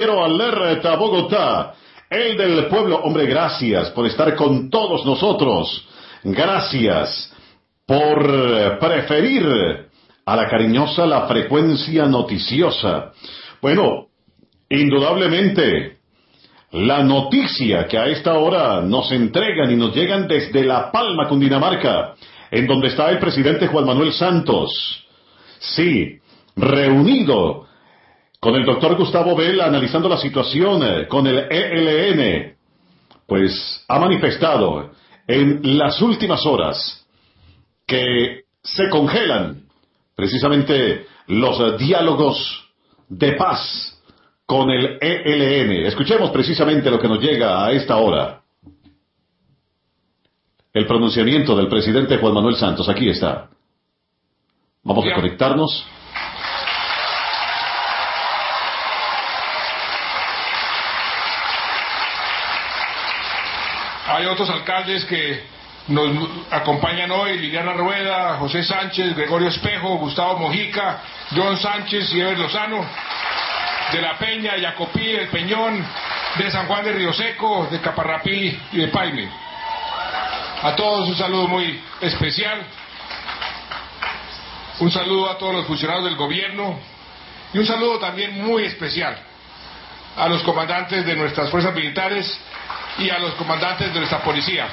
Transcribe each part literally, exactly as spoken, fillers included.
Quiero alerta Bogotá, el del pueblo. Hombre, gracias por estar con todos nosotros. Gracias por preferir a la cariñosa la frecuencia noticiosa. Bueno, indudablemente, la noticia que a esta hora nos entregan y nos llegan desde La Palma, Cundinamarca, en donde está el presidente Juan Manuel Santos. Sí, reunido con el doctor Gustavo Vela, analizando la situación con el E L N, pues ha manifestado en las últimas horas que se congelan precisamente los diálogos de paz con el E L N. Escuchemos precisamente lo que nos llega a esta hora. El pronunciamiento del presidente Juan Manuel Santos, aquí está. Vamos a conectarnos. Hay otros alcaldes que nos acompañan hoy: Liliana Rueda, José Sánchez, Gregorio Espejo, Gustavo Mojica, John Sánchez y Ever Lozano, de La Peña, de Jacopí, del Peñón, de San Juan de Río Seco, de Caparrapí y de Paine. A todos un saludo muy especial, un saludo a todos los funcionarios del gobierno y un saludo también muy especial a los comandantes de nuestras fuerzas militares y a los comandantes de nuestra policía.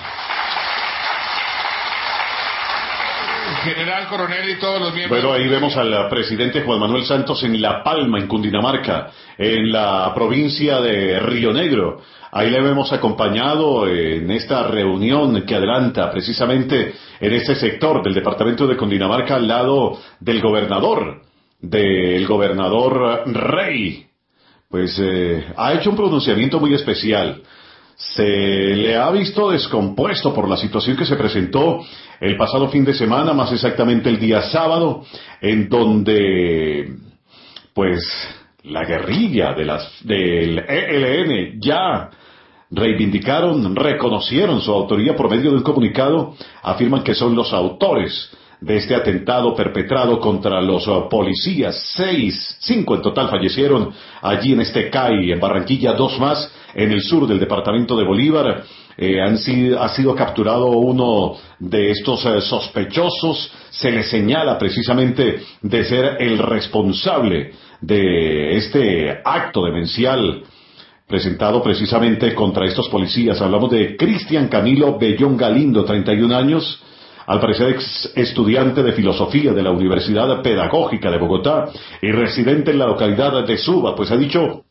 General, coronel y todos los miembros. Bueno, ahí vemos al presidente Juan Manuel Santos en La Palma, en Cundinamarca, en la provincia de Río Negro. Ahí le vemos acompañado en esta reunión que adelanta precisamente en este sector del departamento de Cundinamarca, al lado del gobernador, del gobernador Rey. Pues eh, ha hecho un pronunciamiento muy especial. Se le ha visto descompuesto por la situación que se presentó el pasado fin de semana, más exactamente el día sábado, en donde pues la guerrilla de las, del E L N ya reivindicaron, reconocieron su autoría por medio de un comunicado, afirman que son los autores de este atentado perpetrado contra los policías. Seis, cinco en total fallecieron allí en este C A I, en Barranquilla, dos más en el sur del departamento de Bolívar. Eh, han sido, ha sido capturado uno de estos eh, sospechosos. Se le señala precisamente de ser el responsable de este acto demencial presentado precisamente contra estos policías. Hablamos de Cristian Camilo Bellón Galindo, treinta y un años, al parecer ex estudiante de filosofía de la Universidad Pedagógica de Bogotá y residente en la localidad de Suba. Pues ha dicho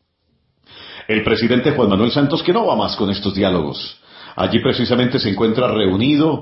el presidente Juan Manuel Santos que no va más con estos diálogos. Allí precisamente se encuentra reunido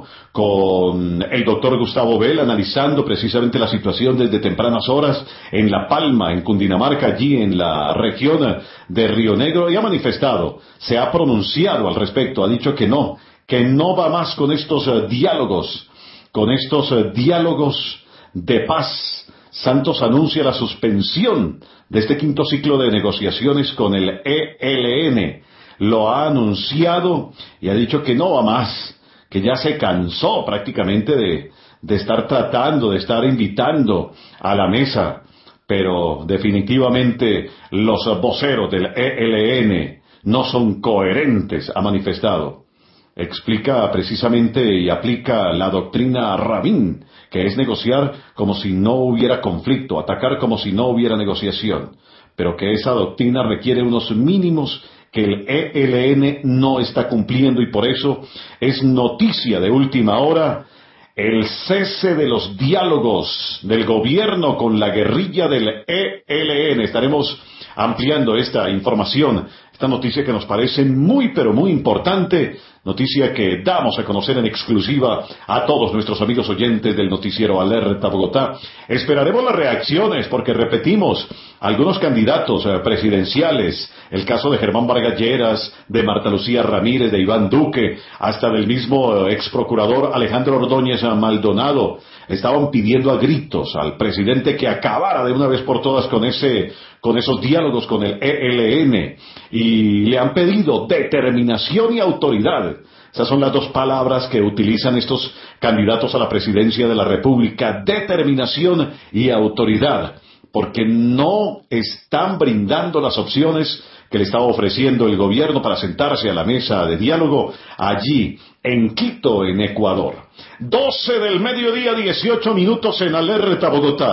con el doctor Gustavo Vela, analizando precisamente la situación desde tempranas horas en La Palma, en Cundinamarca, allí en la región de Río Negro, y ha manifestado, se ha pronunciado al respecto, ha dicho que no, que no va más con estos uh, diálogos, con estos uh, diálogos de paz. Santos anuncia la suspensión de este quinto ciclo de negociaciones con el E L N. Lo ha anunciado y ha dicho que no va más, que ya se cansó prácticamente de, de estar tratando, de estar invitando a la mesa. Pero definitivamente los voceros del E L N no son coherentes, ha manifestado. Explica precisamente y aplica la doctrina Rabin, que es negociar como si no hubiera conflicto, atacar como si no hubiera negociación, pero que esa doctrina requiere unos mínimos que el E L N no está cumpliendo, y por eso es noticia de última hora el cese de los diálogos del gobierno con la guerrilla del E L N. Estaremos ampliando esta información, esta noticia que nos parece muy pero muy importante, noticia que damos a conocer en exclusiva a todos nuestros amigos oyentes del noticiero Alerta Bogotá. Esperaremos las reacciones porque, repetimos, algunos candidatos eh, presidenciales, el caso de Germán Vargas Lleras, de Marta Lucía Ramírez, de Iván Duque, hasta del mismo eh, ex procurador Alejandro Ordóñez Maldonado, estaban pidiendo a gritos al presidente que acabara de una vez por todas con ese, con esos diálogos con el E L N, y le han pedido determinación y autoridad. Esas son las dos palabras que utilizan estos candidatos a la presidencia de la República: determinación y autoridad, porque no están brindando las opciones que le estaba ofreciendo el gobierno para sentarse a la mesa de diálogo allí, en Quito, en Ecuador. doce del mediodía, dieciocho minutos en Alerta Bogotá.